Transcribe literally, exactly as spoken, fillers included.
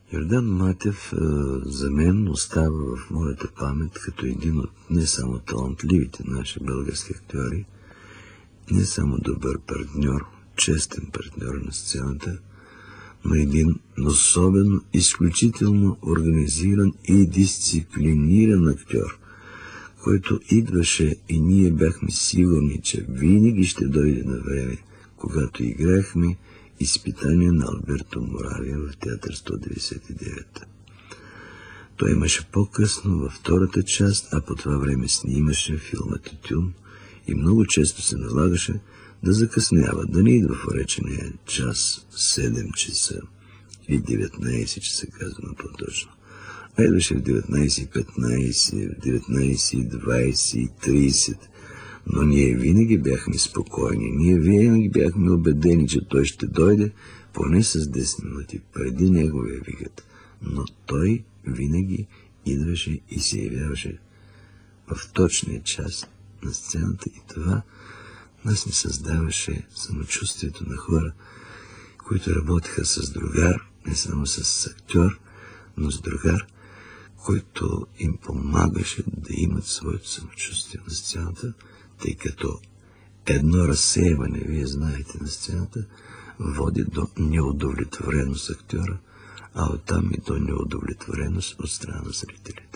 Йордан Матев е, за мен остава в моята памет като един от не само талантливите наши български актьори, не само добър партньор, честен партньор на сцената, но един особено, изключително организиран и дисциплиниран актьор, който идваше и ние бяхме сигурни, че винаги ще дойде на време, когато играехме изпитание на Алберто Моравия в театър сто деветдесет и девет. Той имаше по-късно във втората част, а по това време снимаше филма Тютюн и много често се налагаше да закъснява, да не идва в уречения час седем часа или деветнайсет часа, казано по-точно. А идваше в деветнайсет и петнайсет, в деветнайсет и двайсет и трийсет. Но ние винаги бяхме спокойни, ние винаги бяхме убедени, че той ще дойде поне с десет минути преди неговия викът. Но той винаги идваше и се явяваше в точния час на сцената и това нас не създаваше самочувствието на хора, които работеха с другар, не само с актьор, но с другар, който им помагаше да имат своето самочувствие на сцената, тъй като едно разсеяване, вие знаете, на сцената, води до неудовлетвореност актьора, а оттам и до неудовлетвореност от страна на зрителите.